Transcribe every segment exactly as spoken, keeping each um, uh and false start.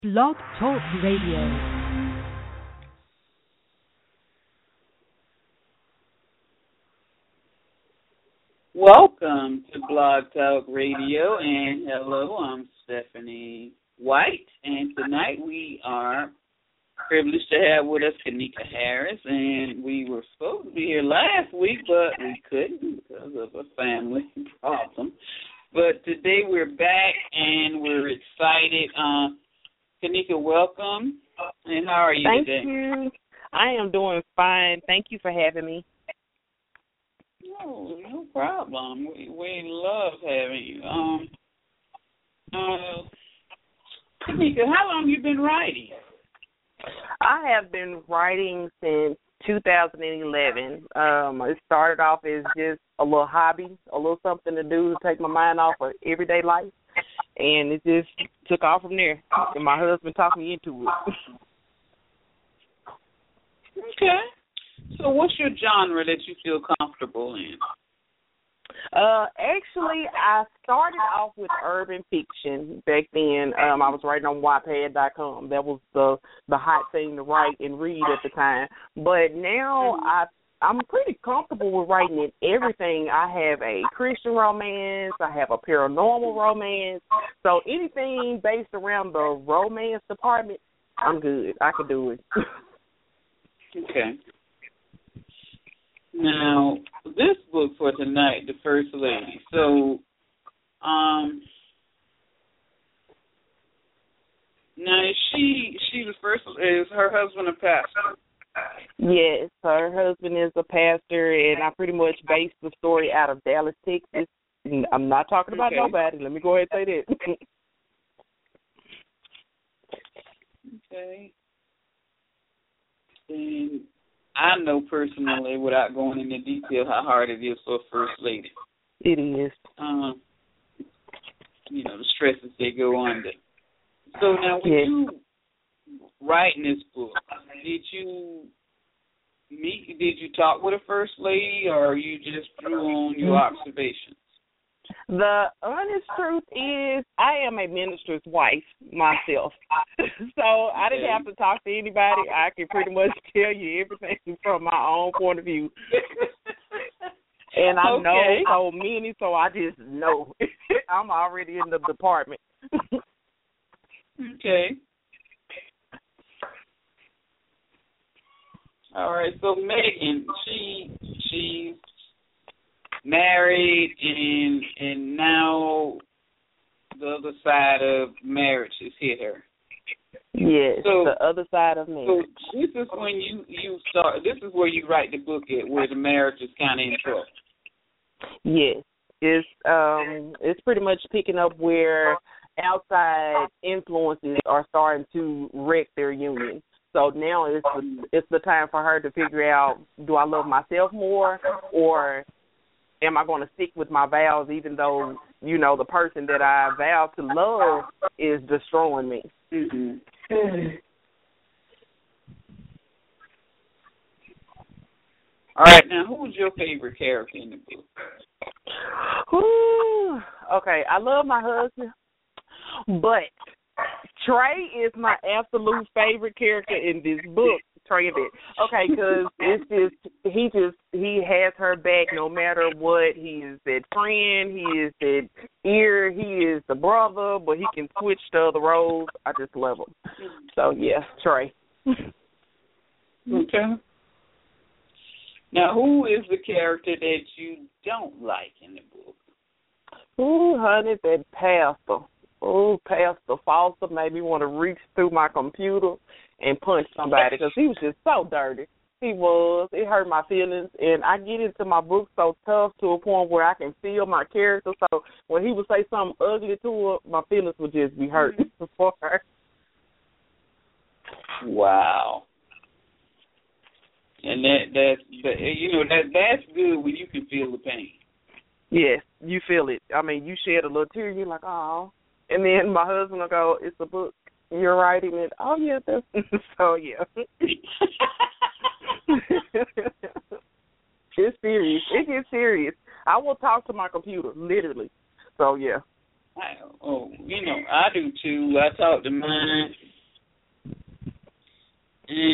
Blog Talk Radio. Welcome to Blog Talk Radio, and hello, I'm Stephanie White, and tonight we are privileged to have with us Kanika Harris, and we were supposed to be here last week, but we couldn't because of a family problem. But today we're back, and we're excited. Uh, Kanika, welcome, and how are you Thank today? Thank you. I am doing fine. Thank you for having me. No, no problem. We we love having you. Um, uh, Kanika, how long have you been writing? I have been writing since two thousand eleven. Um, it started off as just a little hobby, a little something to do to take my mind off of everyday life, and it just took off from there. And my husband talked me into it. Okay. So what's your genre that you feel comfortable in? Uh, actually, I started off with urban fiction back then. Um, I was writing on Wattpad dot com. That was the the hot thing to write and read at the time. But now I I'm pretty comfortable with writing in everything. I have a Christian romance. I have a paranormal romance. So anything based around the romance department, I'm good. I can do it. Okay. Now, this book for tonight, The First Lady. So, um, now is she she the first? Is her husband a pastor? Yes, her husband is a pastor, and I pretty much based the story out of Dallas, Texas. I'm not talking about okay. nobody. Let me go ahead and say that. Okay. And I know personally, without going into detail, how hard it is for a first lady. It is. Um, you know, the stresses they go under. So now, when yes. you writing this book, did you meet? Did you talk with a first lady, or you just drew on your observations? The honest truth is, I am a minister's wife myself. So I didn't have to talk to anybody. I can pretty much tell you everything from my own point of view. And I okay. know so many, so I just know. I'm already in the department. Okay. All right, so Megan, she she's married, and and now the other side of marriage has hit her. Yes, so, the other side of marriage. So this is when you, you start, this is where you write the book at, where the marriage is kind of in trouble. Yes, it's, um, it's pretty much picking up where outside influences are starting to wreck their union. So now it's the, it's the time for her to figure out, do I love myself more, or am I going to stick with my vows even though, you know, the person that I vowed to love is destroying me? Mm-hmm. All right, now, who was your favorite character in the book? Ooh, okay, I love my husband, but Trey is my absolute favorite character in this book. Trey a bit. Okay, because it's just, he just, he has her back no matter what. He is that friend, he is that ear, he is the brother, but he can switch to other roles. I just love him. So, yeah, Trey. Okay. Now, who is the character that you don't like in the book? Ooh, honey, that pastor. Ooh, Pastor Foster made me want to reach through my computer and punch somebody because he was just so dirty. He was. It hurt my feelings, and I get into my book so tough to a point where I can feel my character. So when he would say something ugly to her, my feelings would just be hurt for her. Wow. And that that's that, you know that that's good when you can feel the pain. Yes, you feel it. I mean, you shed a little tear, you're like, oh. And then my husband will go, it's a book. You're writing it. Oh, yeah. That's... so, yeah. It's serious. It gets serious. I will talk to my computer, literally. So, yeah. I, oh, you know, I do too. I talk to mine,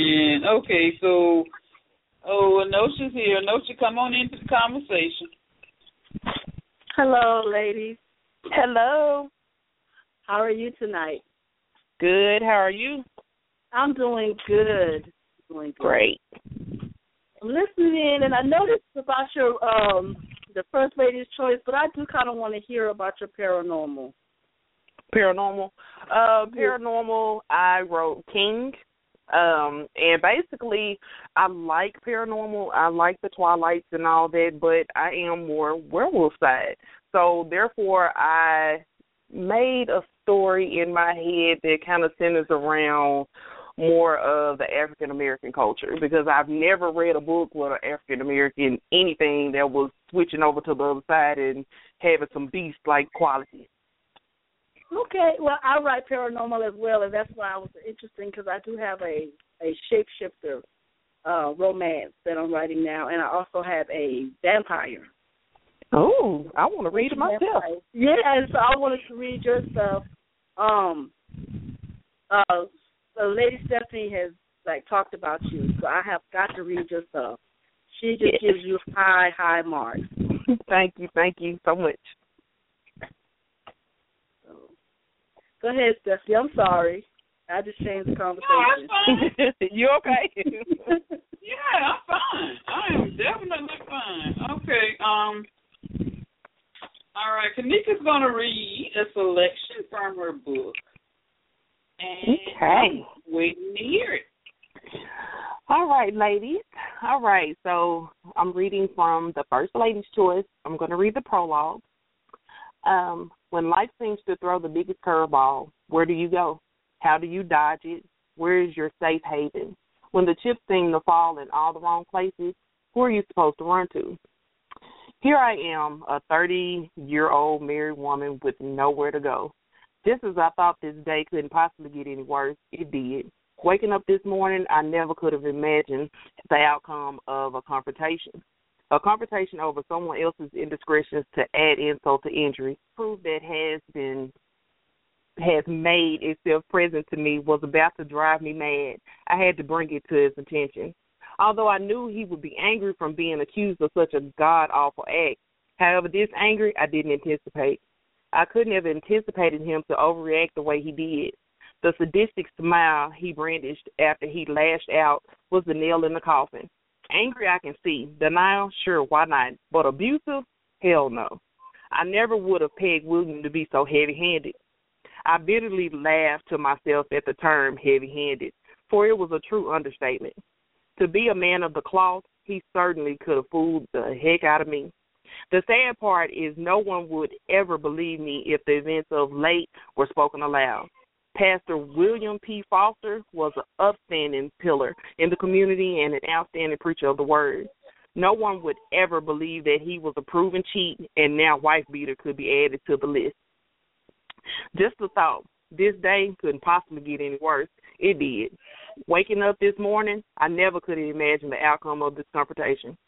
man. Okay, so, oh, Anosha's here. Anosha, come on into the conversation. Hello, ladies. Hello. How are you tonight? Good. How are you? I'm doing good. Doing good. Great. I'm listening in, and I noticed about your um the First Lady's Choice, but I do kind of want to hear about your paranormal. Paranormal. Uh, paranormal, I wrote King. Um, and basically, I like paranormal. I like the Twilights and all that, but I am more werewolf side. So, therefore, I made a story in my head that kind of centers around more of the African American culture, because I've never read a book with an African American anything that was switching over to the other side and having some beast like qualities. Okay, well, I write paranormal as well, and that's why I was interesting, because I do have a a shapeshifter uh, romance that I'm writing now, and I also have a vampire. Oh, I want to read it myself. Vampire. Yeah, and so I wanted to read your stuff. Um, uh. So Lady Stephanie has, like, talked about you, so I have got to read your stuff. She just yes. gives you high, high marks. Thank you. Thank you so much. So, go ahead, Stephanie. I'm sorry. I just changed the conversation. No, that's fine. You okay? Yeah, I'm fine. I am definitely fine. Okay. Um. All right. Kanika's going to read a selection from her book. And okay. I'm waiting to hear it. All right, ladies. All right, so I'm reading from the First Lady's Choice. I'm going to read the prologue. Um, when life seems to throw the biggest curveball, where do you go? How do you dodge it? Where is your safe haven? When the chips seem to fall in all the wrong places, who are you supposed to run to? Here I am, a thirty-year-old married woman with nowhere to go. Just as I thought this day couldn't possibly get any worse, it did. Waking up this morning, I never could have imagined the outcome of a confrontation. A confrontation over someone else's indiscretions to add insult to injury. Proof that has been has made itself present to me was about to drive me mad. I had to bring it to his attention. Although I knew he would be angry from being accused of such a god-awful act, however, this anger I didn't anticipate. I couldn't have anticipated him to overreact the way he did. The sadistic smile he brandished after he lashed out was the nail in the coffin. Angry, I can see. Denial, sure, why not? But abusive? Hell no. I never would have pegged William to be so heavy-handed. I bitterly laughed to myself at the term heavy-handed, for it was a true understatement. To be a man of the cloth, he certainly could have fooled the heck out of me. The sad part is no one would ever believe me if the events of late were spoken aloud. Pastor William P. Foster was an upstanding pillar in the community and an outstanding preacher of the word. No one would ever believe that he was a proven cheat and now wife beater could be added to the list. Just a thought, this day couldn't possibly get any worse. It did. Waking up this morning, I never could have imagined the outcome of this confrontation.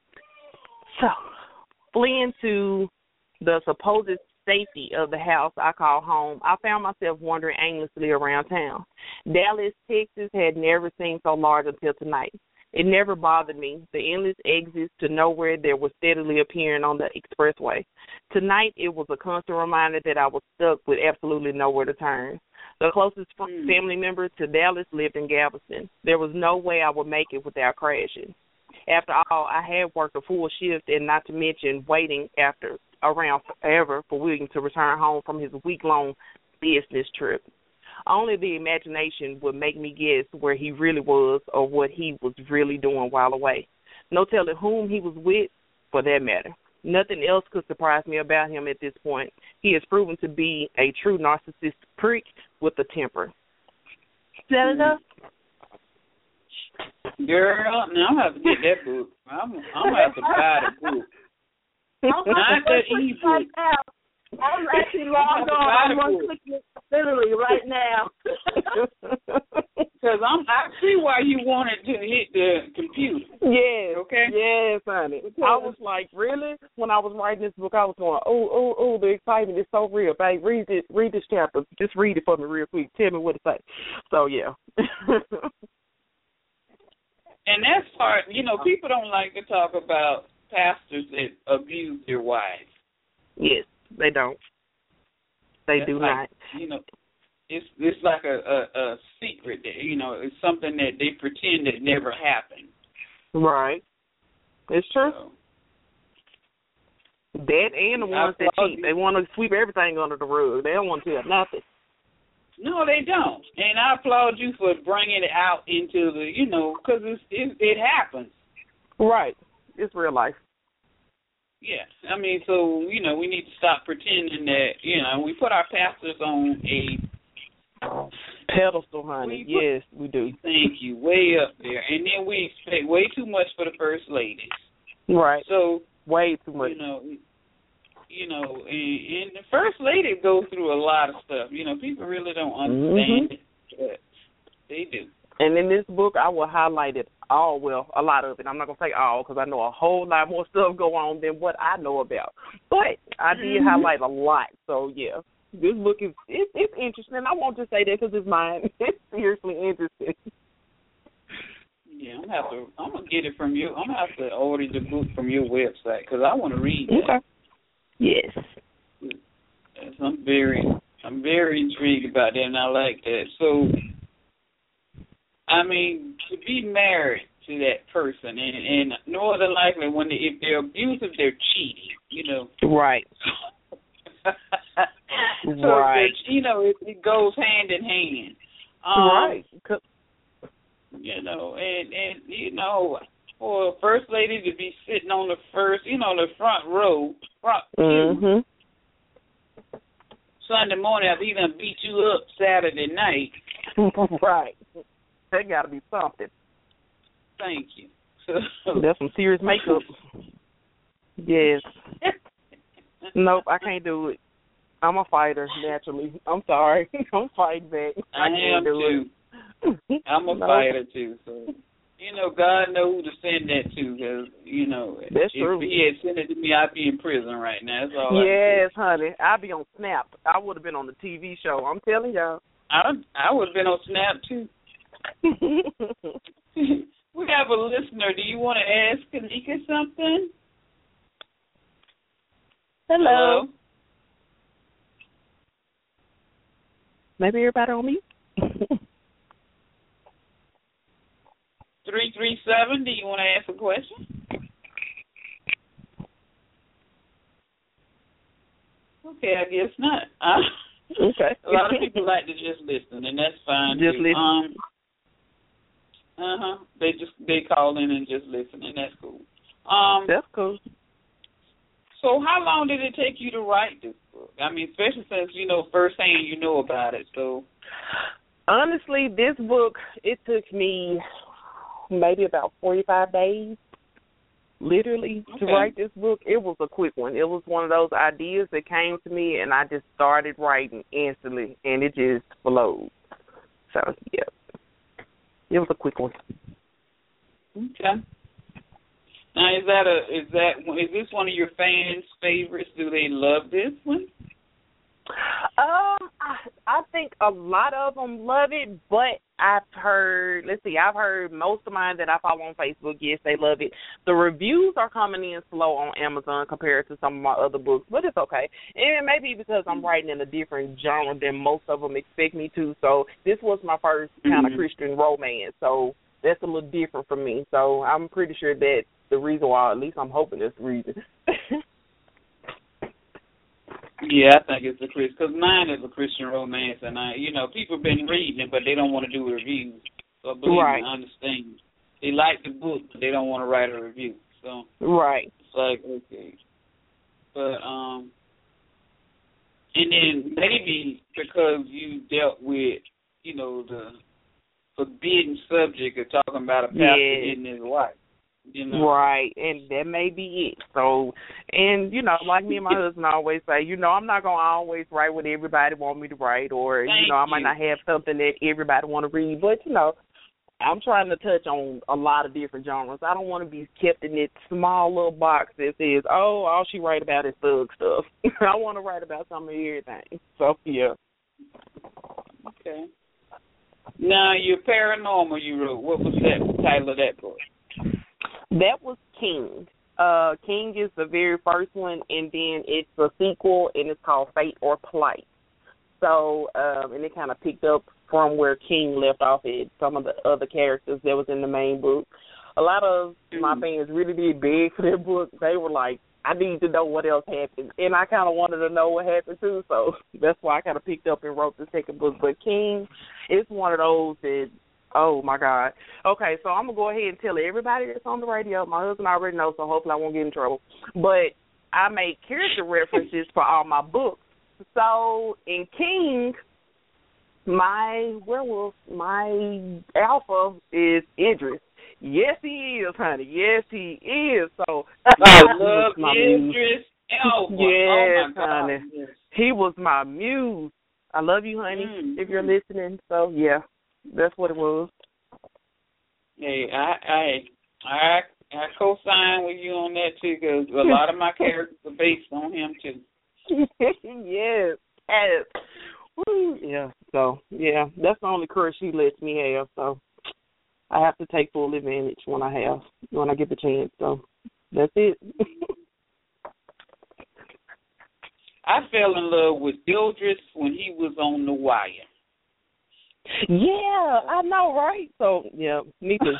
So, fleeing to the supposed safety of the house I call home, I found myself wandering aimlessly around town. Dallas, Texas had never seemed so large until tonight. It never bothered me, the endless exits to nowhere that were steadily appearing on the expressway. Tonight, it was a constant reminder that I was stuck with absolutely nowhere to turn. The closest mm. family member to Dallas lived in Galveston. There was no way I would make it without crashing. After all, I had worked a full shift, and not to mention waiting after around forever for William to return home from his week-long business trip. Only the imagination would make me guess where he really was or what he was really doing while away. No telling whom he was with, for that matter. Nothing else could surprise me about him at this point. He has proven to be a true narcissistic prick with a temper. Senator? Girl, now I'm going to have to get that book. I'm, I'm going to have to buy the book. Not that e-book. I'm actually logged on. I'm clicking it literally right now. Because I'm, I see why you wanted to hit the computer. Yes. Okay? Yes, honey. I was like, really? When I was writing this book, I was going, oh, oh, oh, the excitement is so real. Babe, read this, read this chapter. Just read it for me real quick. Tell me what it says. So, yeah. and that's part. You know, people don't like to talk about pastors that abuse their wives. Yes, they don't. They that's do like, not. You know, it's it's like a, a, a secret that, you know, it's something that they pretend that never happened. Right. It's true. So, that and the ones that cheat. They want to sweep everything under the rug. They don't want to tell nothing. No, they don't. And I applaud you for bringing it out into the, you know, because it, it happens. Right. It's real life. Yeah. I mean, so, you know, we need to stop pretending that, you know, we put our pastors on a pedestal, honey. We put, yes, we do. Thank you. Way up there. And then we expect way too much for the first ladies. Right. So, way too much. You know, you know, and, and the first lady goes through a lot of stuff. You know, people really don't understand mm-hmm. it, but they do. And in this book, I will highlight it all, well, a lot of it. I'm not going to say all because I know a whole lot more stuff go on than what I know about. But I did mm-hmm. highlight a lot. So, yeah, this book is it, it's interesting. I won't just say that because it's mine. It's seriously interesting. Yeah, I'm gonna have to. I'm gonna get it from you. I'm gonna have to order the book from your website because I want to read that. Okay. Yes. Yes, I'm very, I'm very intrigued about that, and I like that. So, I mean, to be married to that person, and, and more than likely, when they, if they're abusive, they're cheating. You know. Right. so right. You know, it, it goes hand in hand. Um, right. You know, and, and, you know, for a first lady to be sitting on the first, you know, the front row, front mm-hmm. pew, Sunday morning after he done beat you up Saturday night. Right. That got to be something. Thank you. That's some serious makeup. Yes. Nope, I can't do it. I'm a fighter, naturally. I'm sorry. I'm fighting back. I, I can't am, do too. It. I'm a no. fighter, too. So, you know, God knows who to send that to because, you know, that's if true. he had sent it to me, I'd be in prison right now. That's all yes, I honey. I'd be on Snap. I would have been on the T V show. I'm telling y'all. I, I would have been on Snap, too. We have a listener. Do you want to ask Kanika something? Hello. Hello? Maybe everybody on me? three three seven, do you want to ask a question? Okay, I guess not. Uh, okay. A lot of people like to just listen, and that's fine. Just too. listen. Um, uh-huh. They just, they call in and just listen, and that's cool. Um, that's cool. So how long did it take you to write this book? I mean, especially since, you know, firsthand you know about it, so. Honestly, this book, it took me maybe about forty-five days, literally, okay. to write this book. It was a quick one. It was one of those ideas that came to me, and I just started writing instantly, and it just flowed. So, yeah, it was a quick one. Okay. Now, is that a is that is this one of your fans' favorites? Do they love this one? Um, I, I think a lot of them love it, but I've heard, let's see, I've heard most of mine that I follow on Facebook, yes, they love it. The reviews are coming in slow on Amazon compared to some of my other books, but it's okay. And maybe because I'm writing in a different genre than most of them expect me to, so this was my first kind of mm-hmm. Christian romance, so that's a little different for me. So I'm pretty sure that's the reason why, at least I'm hoping that's the reason. Yeah, I think it's a Christian, because mine is a Christian romance, and I, you know, people have been reading it, but they don't want to do reviews. So believe right. me, I understand. They like the book, but they don't want to write a review. So right, it's like okay, but um, and then maybe because you dealt with, you know, the forbidden subject of talking about a pastor yeah. hitting his wife. You know? Right, and that may be it. So, and, you know, like me and my husband always say, you know, I'm not going to always write what everybody want me to write, or, Thank you know, I might you. not have something that everybody want to read, but, you know, I'm trying to touch on a lot of different genres. I don't want to be kept in that small little box that says, oh, all she write about is thug stuff. I want to write about some of everything. So, yeah. Okay. Now, your paranormal you wrote, what was that the title of that book? That was King. Uh, King is the very first one, and then it's a sequel, and it's called Fate or Plight. So, um, and it kind of picked up from where King left off at some of the other characters that was in the main book. A lot of mm-hmm. my fans really did beg for that book. They were like, I need to know what else happened. And I kind of wanted to know what happened, too. So that's why I kind of picked up and wrote the second book. But King is one of those that, oh, my God. Okay, so I'm going to go ahead and tell everybody that's on the radio. My husband already knows, so hopefully I won't get in trouble. But I make character references for all my books. So in King, my werewolf, my alpha is Idris. Yes, he is, honey. Yes, he is. So I love Idris Elba. Yes, oh my God. honey. Yes. He was my muse. I love you, honey, mm-hmm. if you're listening. So yeah, that's what it was. Hey, I I I, I co-sign with you on that too, because a lot of my characters are based on him too. yes, yes. Woo. Yeah, so, yeah, that's the only crush he lets me have, so I have to take full advantage when I have, when I get the chance, so that's it. I fell in love with Idris when he was on The Wire. Yeah, I know, right? So, yeah, me too.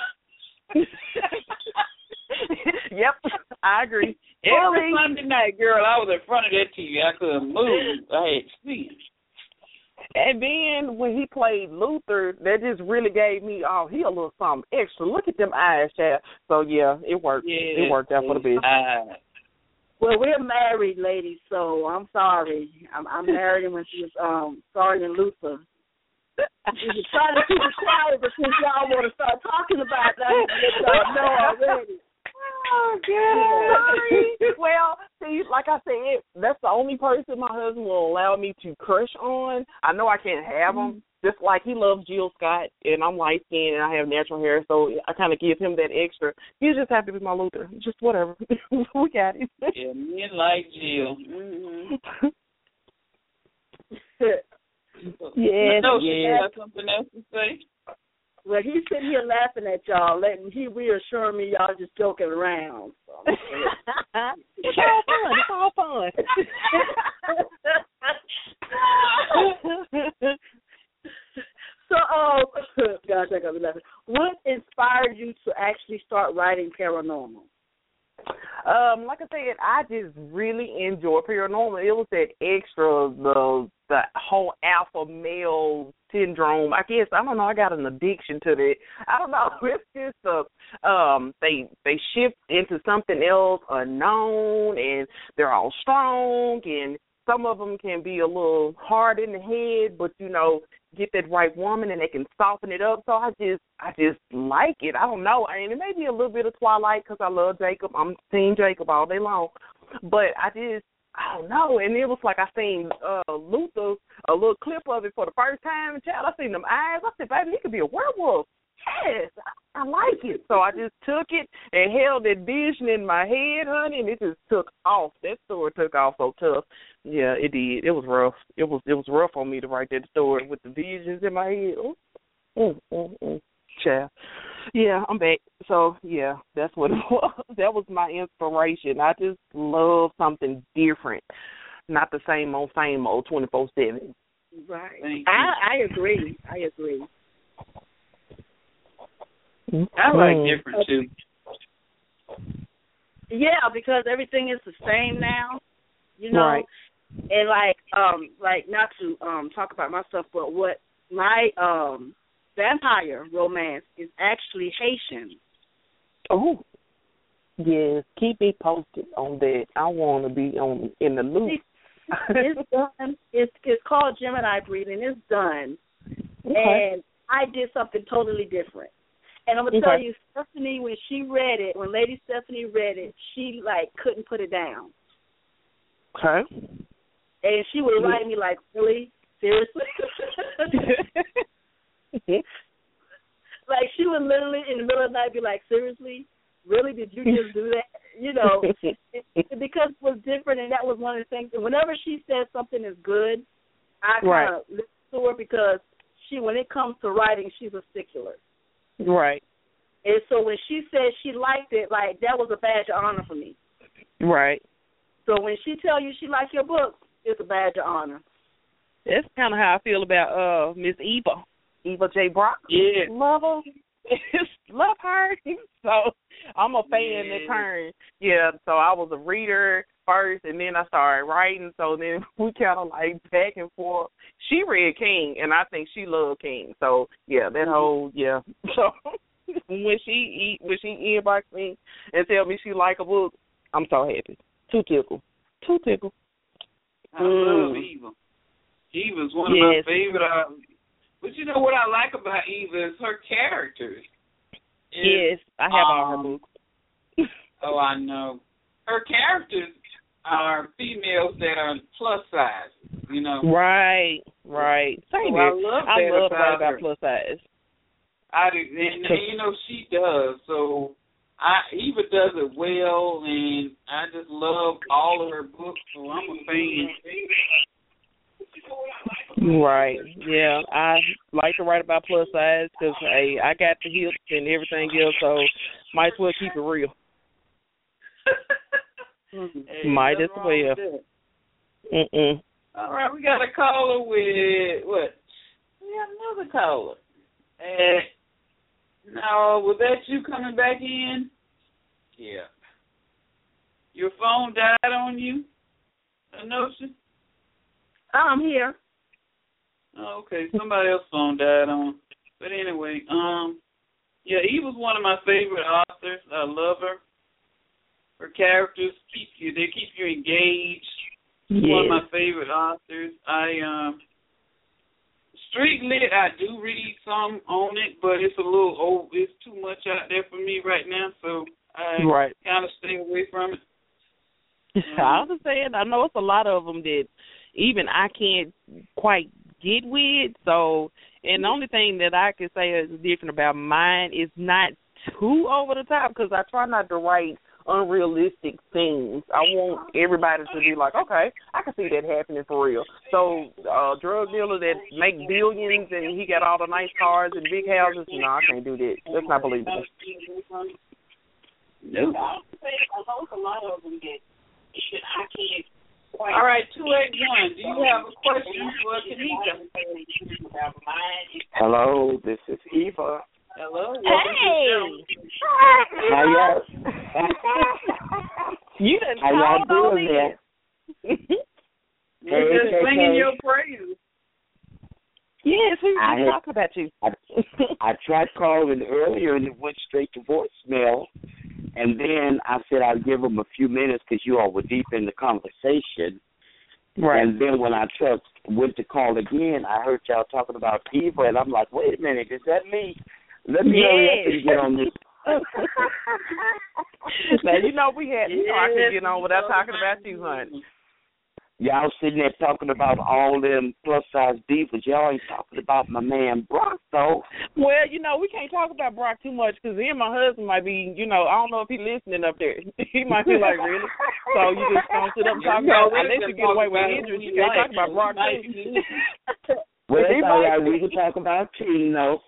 Yep, I agree. Every Sunday night, girl, I was in front of that T V. I couldn't move. I had to see him. And then when he played Luther, that just really gave me, oh, he a little something extra. Look at them eyes, child. So, yeah, it worked. Yeah, it worked out for the best. Uh, well, we're married, ladies, so I'm sorry. I'm, I'm married when she was um, Sergeant Luther. We were trying to keep it quiet, but since y'all want to start talking about that, y'all know already. Oh, God. Well, see, like I said, that's the only person my husband will allow me to crush on. I know I can't have him. Just like he loves Jill Scott, and I'm light-skinned, and I have natural hair, so I kind of give him that extra. He's just happy with my Luther. Just whatever. We got it. Yeah, men like Jill. Mm-hmm. Yes, no, yes. She got something else to say? Well, he's sitting here laughing at y'all, letting he reassuring me y'all just joking around. So. It's all fun. It's all fun. So, um, gosh, I got me laughing. What inspired you to actually start writing paranormal? Um, like I said, I just really enjoy paranormal. It was that extra, the the whole alpha male syndrome. I guess I don't know. I got an addiction to that. I don't know. It's just a um. They they shift into something else unknown, and they're all strong, and some of them can be a little hard in the head, but you know, get that right woman and they can soften it up. So I just, I just like it. I don't know. I mean, it may be a little bit of Twilight because I love Jacob. I'm seeing Jacob all day long, but I just, I don't know. And it was like I seen uh, Luther, a little clip of it for the first time, and child, I seen them eyes. I said, baby, he could be a werewolf. Yes, I, I like it. So I just took it and held that vision in my head, honey, and it just took off. That story took off so tough. Yeah, it did. It was rough. It was it was rough on me to write that story with the visions in my head. Oh, mm, mm, mm. Child. Yeah, I'm back. So, yeah, that's what it was. That was my inspiration. I just love something different, not the same old, same old twenty-four seven. Right. I, I agree. I agree. I like different too. Yeah, because everything is the same now, you know. Right. And like, um, like not to um talk about myself, but what my um vampire romance is actually Haitian. Oh, yes. Keep me posted on that. I want to be on in the loop. It's done. It's it's called Gemini breathing. It's done, okay. And I did something totally different. And I'm going to okay. tell you, Stephanie, when she read it, when Lady Stephanie read it, she, like, couldn't put it down. Okay. And she would write me like, really? Seriously? Like, she would literally, in the middle of the night, be like, seriously? Really? Did you just do that? You know, it, it, because it was different, and that was one of the things. And whenever she said something is good, I kind of right. listen to her because she when it comes to writing, she's a stickler. Right. And so when she said she liked it, like that was a badge of honor for me. Right. So when she tell you she liked your book, it's a badge of honor. That's kind of how I feel about uh Miss Eva, Eva J. Brock. Yeah. Love her. Love her. So I'm a fan yeah. in turn. Yeah, so I was a reader first, and then I started writing, so then we kind of like back and forth. She read King, and I think she loved King. So, yeah, that whole, yeah. So when she when she inbox me and tell me she like a book, I'm so happy. Too tickle. Too tickle. I love mm. Eva. Eva's one yes. of my favorite. Uh, but you know what I like about Eva is her characters. Is, yes, I have um, all her books. Oh, I know. Her characters are females that are plus size, you know. Right, right. Same so here. I love I that love about writing about her. plus size. I do, and, and you know she does. So I Eva does it well, and I just love all of her books. So I'm a fan. Right. Yeah, I like to write about plus size because hey, I got the hips and everything else, so might as well keep it real. Hey, might as well. Mm-mm. All right, we got a caller with what? We got another caller. Uh, now, was that you coming back in? Yeah. Your phone died on you? A notion? I'm here. Oh, okay, somebody else's phone died on. But anyway, um, yeah, Eva's one of my favorite authors. I love her. Her characters keep you, they keep you engaged. She's yes. one of my favorite authors. I, um, Street Lit, I do read some on it, but it's a little old, it's too much out there for me right now, so I right. kind of stay away from it. Um, I understand. I know it's a lot of them that even I can't quite get with. So, and the only thing that I can say is different about mine is not too over the top because I try not to write unrealistic things. I want everybody to be like, okay, I can see that happening for real. So, a uh, drug dealer that make billions and he got all the nice cars and big houses, no, I can't do that. That's not believable. Nope. I know a lot of them get. I can't. All right, two eight one. Do you have a question for Kanika? Hello, this is Eva. Hello. Hey. How y'all? You done How y'all called doing on there? We're just hey, singing hey. your praises. Yes, who's I had- talking about you? I, I tried calling earlier and it went straight to voicemail. And then I said I'd give them a few minutes because you all were deep in the conversation. Right. And then when I just went to call again, I heard y'all talking about Eva, and I'm like, wait a minute, is that me? Let me hurry up and get on this. Now, you know we had, you know I could get on without talking about you, honey. Y'all sitting there talking about all them plus-size divas. Y'all ain't talking about my man Brock, though. Well, you know, we can't talk about Brock too much because him and my husband might be, you know, I don't know if he's listening up there. He might be like, really? So you just don't sit up and talk about, unless you get away with injuries, you can't talk about Brock too. Well, it's all right. We can talk about King, though.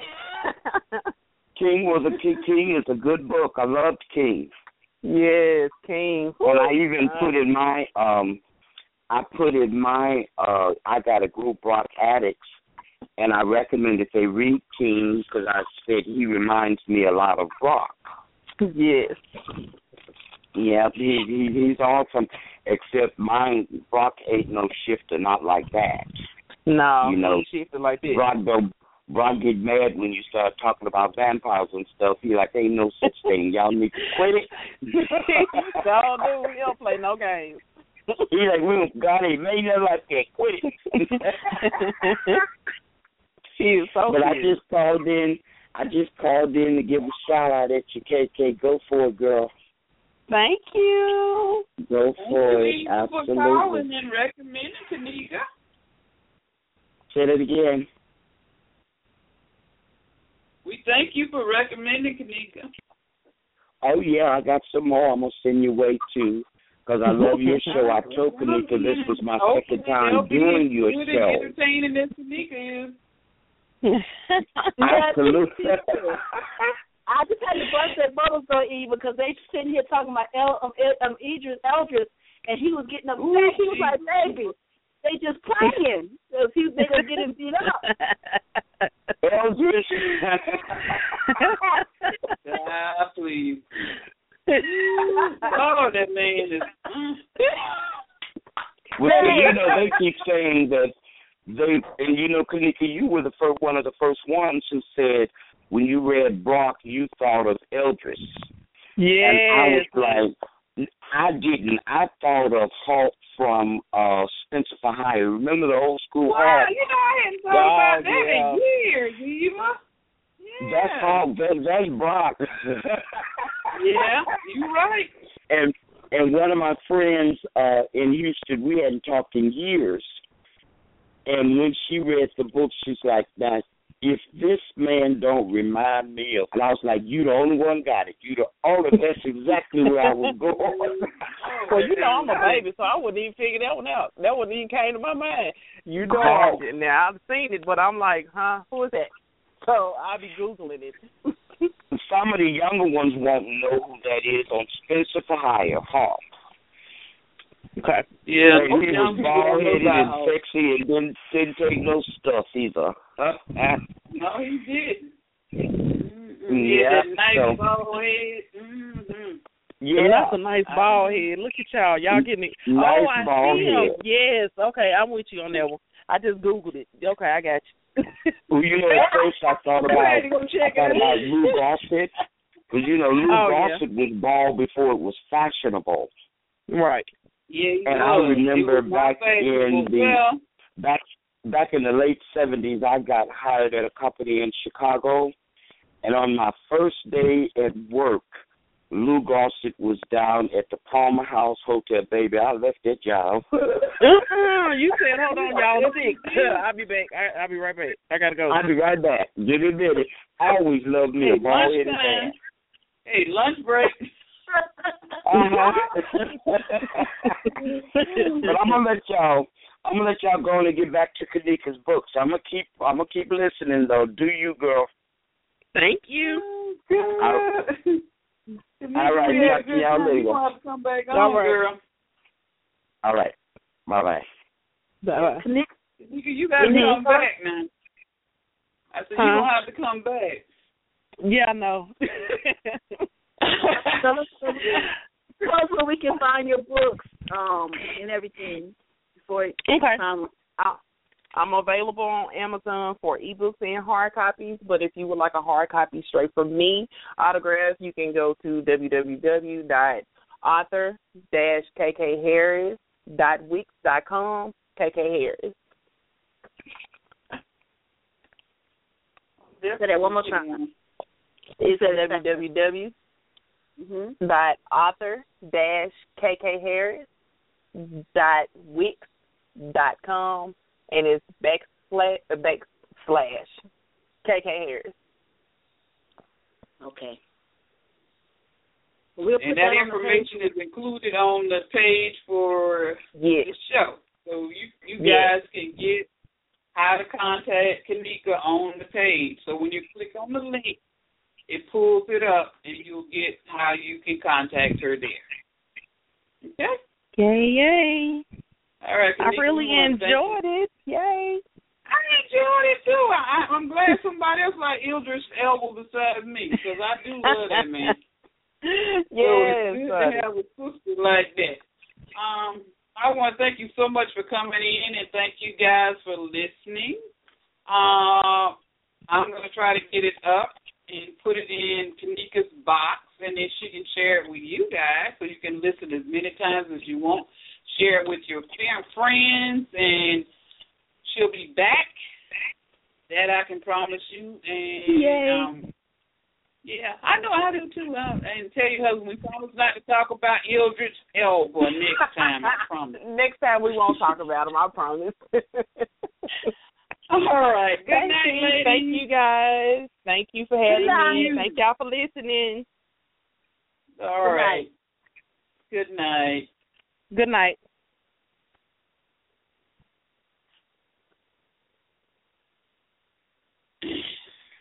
King was a King is a good book. I loved King. Yes, King. And I even put in my um, I put in my uh, I got a group, Brock Addicts, and I recommend that they read King because I said he reminds me a lot of Brock. Yes. Yeah, he, he he's awesome. Except mine, Brock ain't no shifter, not like that. No, you know, he shifted like this. Brock go. Brock get mad when you start talking about vampires and stuff. He like, ain't no such thing. Y'all need to quit it. Don't do. We don't play no games. He like, we don't got it. Made nothing like that. Quit it. She is so But cute. I just called in. I just called in to give a shout out at you, K K. Go for it, girl. Thank you. Go for Thank it. you Absolutely. for calling and recommending Kanika. Say that again. We thank you for recommending Kanika. Oh, yeah, I got some more I'm going to send your way, too, because I love your show. I told Kanika this was my Hopefully second time they'll be doing your good show. and entertaining as Kanika is. Absolutely. I just had to bust that bubble so evil because they sitting here talking about El, um, El, um, Idris Eldris, and he was getting upset. Ooh, he was like, baby, they just playing. So he, they going to get him beat up. Eldris. Ah, please. Oh, that man is... Well, you know, they keep saying that they, and you know, Kanika, you were the first, one of the first ones who said when you read Brock, you thought of Eldris. Yeah. And I was like, I didn't. I thought of Hawk from uh, Spencer for Hire. Remember the old school wow, Hawk? You know, I hadn't thought oh, about that yeah. in years, Eva. Yeah. That's Hawk. That, that's Brock. Yeah, you're right. And and one of my friends uh, in Houston, we hadn't talked in years. And when she read the book, she's like, "Now, if this man don't remind me of," and I was like, "You the only one got it. You the only. That's exactly where I was going." Well, you know I'm a baby, so I wouldn't even figure that one out. That wouldn't even came to my mind. You know, oh. I, now I've seen it, but I'm like, huh? Who is that? So I'll be googling it. Some of the younger ones won't know who that is on Spencer for Hire, Hawk. Okay. Yeah. And he was bald-headed and sexy and didn't, didn't take no stuff either. No, he did. Mm-hmm. Yeah. He nice so. bald head. Mm-hmm. Yeah, that's a nice bald head. Look at y'all. Y'all getting it. Nice oh, I bald see head. him. Yes. Okay, I'm with you on that one. I just Googled it. Okay, I got you. Well, you know, at first I thought about, I thought about Lou Gossett. Because, you know, Lou oh, Gossett yeah. was bald before it was fashionable. Right. Yeah, and was. I remember back in the well. back back in the late seventies, I got hired at a company in Chicago, and on my first day at work, Lou Gossett was down at the Palmer House Hotel. Baby, I left that job. uh-uh, you said, "Hold on, y'all, I'm sick." I'll be back. I, I'll be right back. I gotta go. I'll be right back. Give me a minute. I always loved me hey, a bald-headed man. Hey, lunch break. Uh-huh. But I'm gonna let y'all. I'm gonna let y'all go and get back to Kanika's books. I'm gonna keep. I'm gonna keep listening though. Do you, girl? Thank you. All, all right. Yeah, Talk to y'all later. You have to come back on, all right. girl. All right. Bye bye. Bye bye. You got to come back now. I said huh? you don't have to come back. Yeah, I know. Tell us where we can find your books um, and everything before it okay. time. I'm available on Amazon for ebooks and hard copies, but if you would like a hard copy straight from me, autograph, you can go to w w w dot author dash k k harris dot wix dot com, K K Harris. Say that one more time. It's at w w w Mm-hmm. dot author dash k k harris dot wix dot com, and it's backslash backslash K K Harris. Okay. We'll put and that, that on information is included on the page for yes. the show, so you you yes. guys can get how to contact Kanika on the page. So when you click on the link, it pulls it up, and you'll get how you can contact her there. Okay? Yay, yay. All right, Kanika, I really enjoyed it. Yay. I enjoyed it, too. I, I'm glad somebody else like Idris Elba beside me, because I do love that man. Yes. So it's good to have a sister like that. Um, I want to thank you so much for coming in, and thank you guys for listening. Uh, I'm going to try to get it up and put it in Kanika's box, and then she can share it with you guys so you can listen as many times as you want. Share it with your friends, and she'll be back. That I can promise you. And Yay. Um, yeah, I know I do too. I, and tell your husband we promise not to talk about Idris Elba next time. I promise. Next time we won't talk about him. I promise. All right. Good Thank night, you. ladies. Thank you, guys. Thank you for having me. Good Thank y'all for listening. All Good right. night. Good night. Good night.